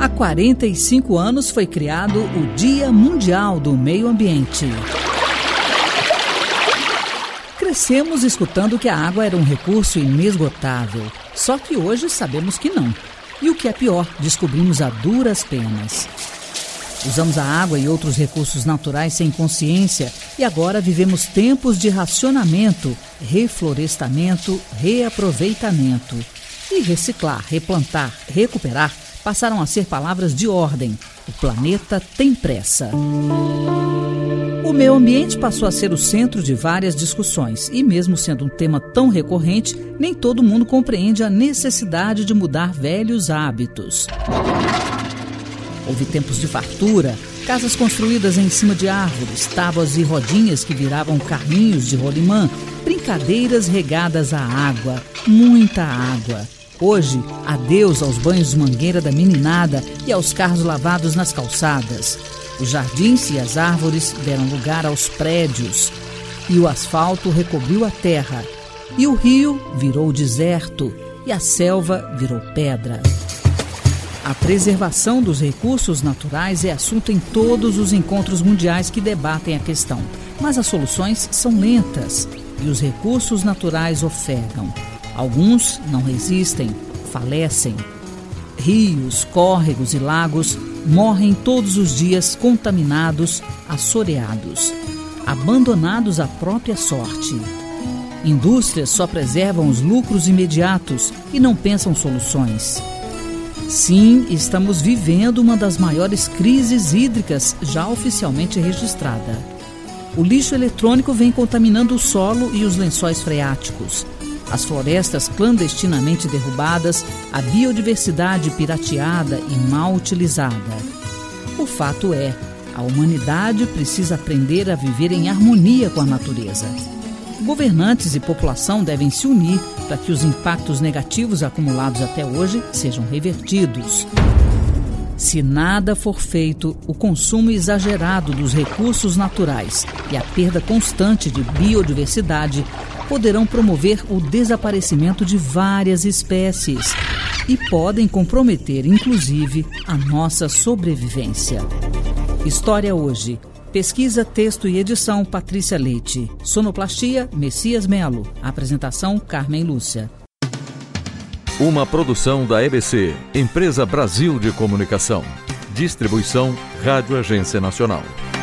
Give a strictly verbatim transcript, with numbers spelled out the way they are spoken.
Há quarenta e cinco anos foi criado o Dia Mundial do Meio Ambiente. Crescemos escutando que a água era um recurso inesgotável, só que hoje sabemos que não. E o que é pior, descobrimos a duras penas. Usamos a água e outros recursos naturais sem consciência e agora vivemos tempos de racionamento, reflorestamento, reaproveitamento. E reciclar, replantar, recuperar passaram a ser palavras de ordem. O planeta tem pressa. O meio ambiente passou a ser o centro de várias discussões e, mesmo sendo um tema tão recorrente, nem todo mundo compreende a necessidade de mudar velhos hábitos. Houve tempos de fartura, casas construídas em cima de árvores, tábuas e rodinhas que viravam carrinhos de rolimã, brincadeiras regadas à água, muita água. Hoje, adeus aos banhos de mangueira da meninada e aos carros lavados nas calçadas. Os jardins e as árvores deram lugar aos prédios. E o asfalto recobriu a terra. E o rio virou deserto. E a selva virou pedra. A preservação dos recursos naturais é assunto em todos os encontros mundiais que debatem a questão. Mas as soluções são lentas e os recursos naturais ofegam. Alguns não resistem, falecem. Rios, córregos e lagos morrem todos os dias contaminados, assoreados, abandonados à própria sorte. Indústrias só preservam os lucros imediatos e não pensam soluções. Sim, estamos vivendo uma das maiores crises hídricas já oficialmente registrada. O lixo eletrônico vem contaminando o solo e os lençóis freáticos. As florestas clandestinamente derrubadas, a biodiversidade pirateada e mal utilizada. O fato é, a humanidade precisa aprender a viver em harmonia com a natureza. Governantes e população devem se unir para que os impactos negativos acumulados até hoje sejam revertidos. Se nada for feito, o consumo exagerado dos recursos naturais e a perda constante de biodiversidade poderão promover o desaparecimento de várias espécies e podem comprometer, inclusive, a nossa sobrevivência. História Hoje. Pesquisa, texto e edição, Patrícia Leite. Sonoplastia, Messias Melo. Apresentação, Carmen Lúcia. Uma produção da E B C, Empresa Brasil de Comunicação. Distribuição, Rádio Agência Nacional.